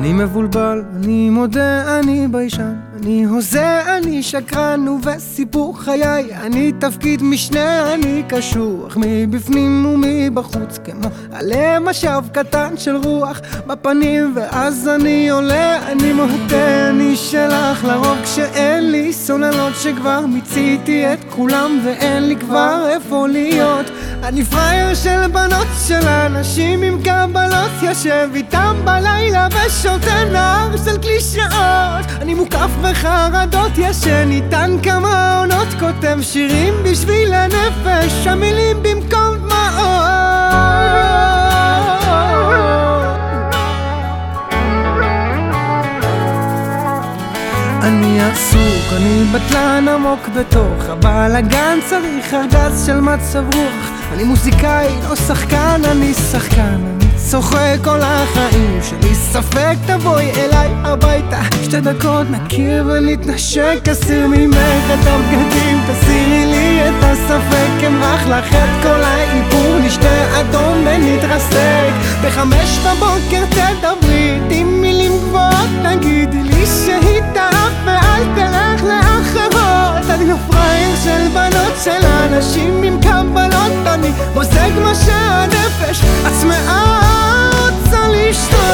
אני מבולבל, אני מודה, אני ביישן, אני הוזה, אני שקרן, ובסיפור חיי אני תפקיד משנה, אני קשוח מבפנים ומבחוץ, כמו עלה משב קטן של רוח בפנים, ואז אני עולה, אני מודה, אני שלך לרוב כשאין לי סוללות, שכבר מיציתי את כולם ואין לי כבר איפה להיות. אני פרייר של בנות של אנשים עם קבלות, יושב איתם בלילה ושותה נהר של קלישאות. אני מוקף בחרדות, ישן איתן כמה עונות, כותב שירים בשביל הנפש, המילים במקום דמעות. אני עסוק, אני בטלן עמוק בתוך הבלגן, צריך ארגז של מצב רוח. אני מוזיקאי, לא שחקן, אני שחקן, אני צוחק כל החיים שלי, ספק תבואי אליי הביתה 2 דקות נכיר ונתנשק, אסיר ממך את הבגדים, תסירי לי את הספק, אמרח לך את כל האיפור, נשתה אדום ונתרסק. ב5 בבוקר תדברי עם מילים גבוהות, תגידי לי שהתאהב ואל תלך לאחרות. אני הפרייר של בנות של אנשים עם קבלות, אני מוזג מה שהנפש עצמה רוצה לשתות.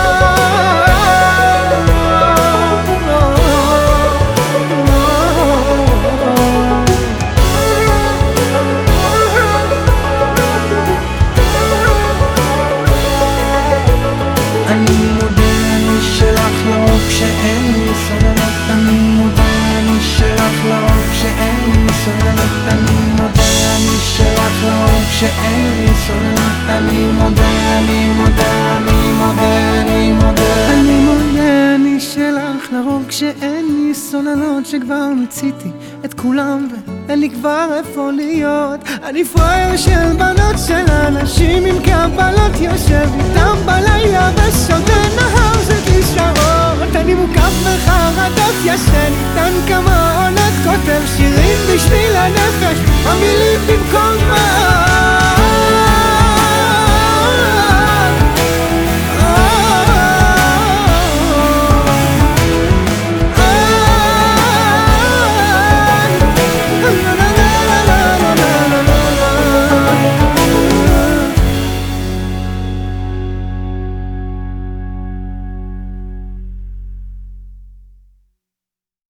אני מודה, אני שלך לרוב כשאין לי סוללות, אני מודה, אני שלך לרוב כשאין לי סוללות, אני מודה, אני שלך לרוב כשאין לי סוללות, אני מודה, אני מודה, אני מודה, אני מודה, אני מודה, אני שלך לרוב כשאין לי סוללות, שכבר מיציתי את כולם ואין לי כבר איפה להיות. אני פרייר של בנות של אנשים עם קבלות, יושב איתם בלילה ושותה נהר של קלישאות. אני מוקף בחרדות, ישן איתן כמה עונות, כותב שירים בשביל הנפש, המילים במקום דמעות.